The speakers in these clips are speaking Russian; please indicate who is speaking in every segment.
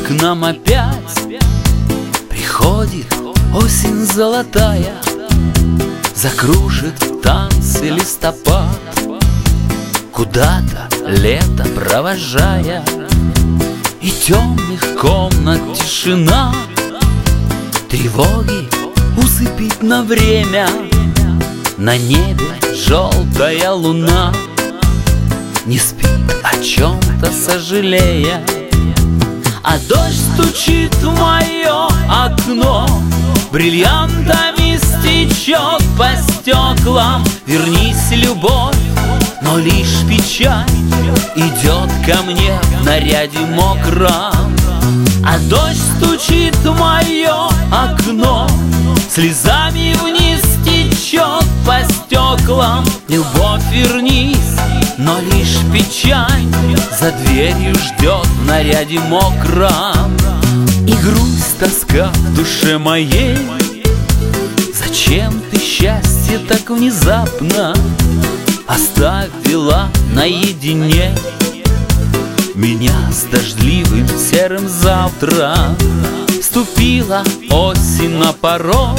Speaker 1: к нам опять приходит осень золотая, закружит в танце листопад, куда-то лето провожая. И темных комнат тишина, тревоги усыпить на время. На небе желтая луна не спит, о чем-то сожалея. А дождь стучит в мое окно, бриллиантами стечет по стеклам. Вернись, любовь, но лишь печаль идет ко мне в наряде мокром. А дождь стучит в мое окно, слезами вниз течет по стеклам. Любовь, вернись, но лишь печаль за дверью ждет в наряде мокром. И грусть, тоска в душе моей. Зачем ты счастье так внезапно оставила наедине меня с дождливым серым завтра? Ступила осень на порог,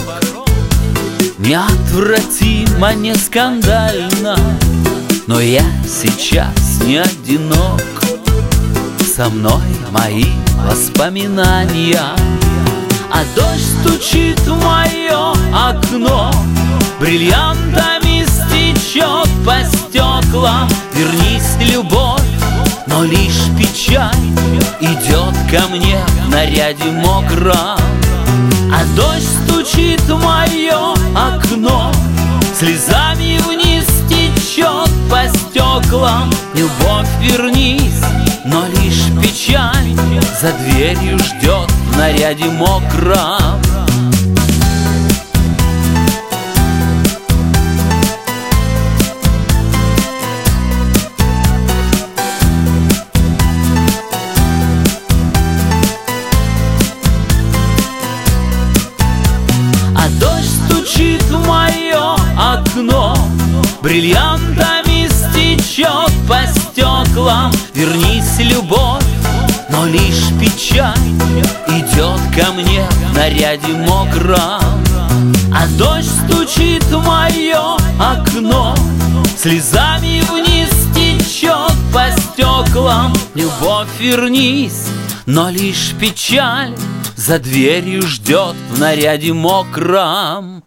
Speaker 1: неотвратимо, не скандально, но я сейчас не одинок. Со мной мои воспоминания. А дождь стучит в мое окно, бриллиантами стечет по стеклам. Вернись, любовь, но лишь печаль идет ко мне в наряде мокром. А дождь стучит в мое окно, слезами вниз течет по стеклам. Любовь, вернись, но лишь печаль за дверью ждет в наряде мокром. А дождь стучит в мое окно, бриллиантами стечет по стеклам. Вернись, любовь, но лишь печаль идет ко мне в наряде мокром. А дождь стучит в мое окно, слезами вниз течет по стеклам. Любовь, вернись, но лишь печаль за дверью ждет в наряде мокром.